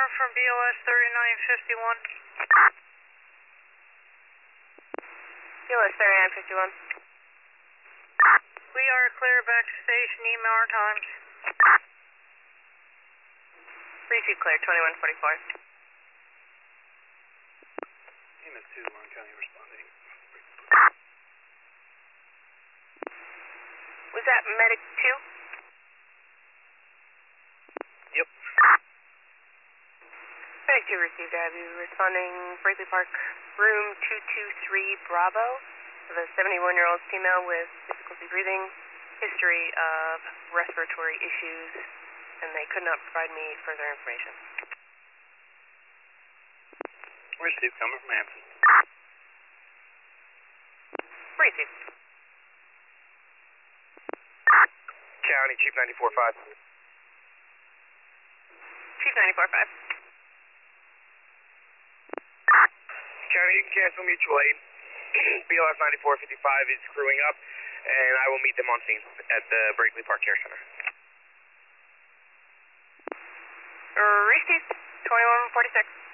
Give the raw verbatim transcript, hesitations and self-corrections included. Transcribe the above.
from B O S thirty-nine fifty-one. B O S thirty-nine fifty-one. We are clear back to station, email our times. Receive clear, twenty-one forty-four. M S two, Warren County responding. Was that medic two? Yep. Medic two received. I have you responding Berkeley Park, room two two three Bravo, of a seventy-one-year-old female with difficulty breathing, history of respiratory issues, and they could not provide me further information. Receive, coming from Hampton. Receive. County, Chief ninety-four five. Chief ninety-four five. County, you can cancel mutual aid. B O S ninety-four fifty-five is screwing up, and I will meet them on scene at the Berkeley Park Care Center. Receive. twenty-one forty-six.